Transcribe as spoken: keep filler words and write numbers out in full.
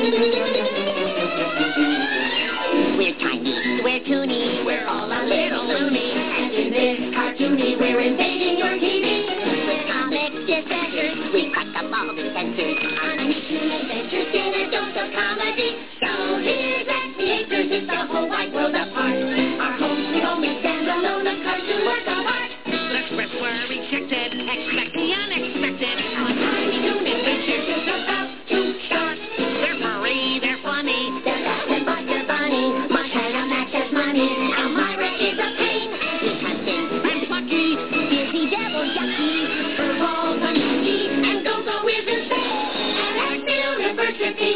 We're tiny, we're toony, We're all a little loony. And in this cartoony, we're invading your T V. with comics, dissenters, we cut the bulb sensors. On action adventures, get a dose of comedy. So here's at theaters, it's the whole wide world apart. Our home sweet home is stand alone, a cartoon work of art. The scripts were rejected. Expect the unexpected. Our Tiny Toon adventures is about to start. They're furry, they're funny. They're fast and Buster Bunny. Montana Max has money. Elmira is a pain. He's hunting, I'm plucky. dizzy devil yucky. Furballs are nutty. And Go-Go is insane. And at the university,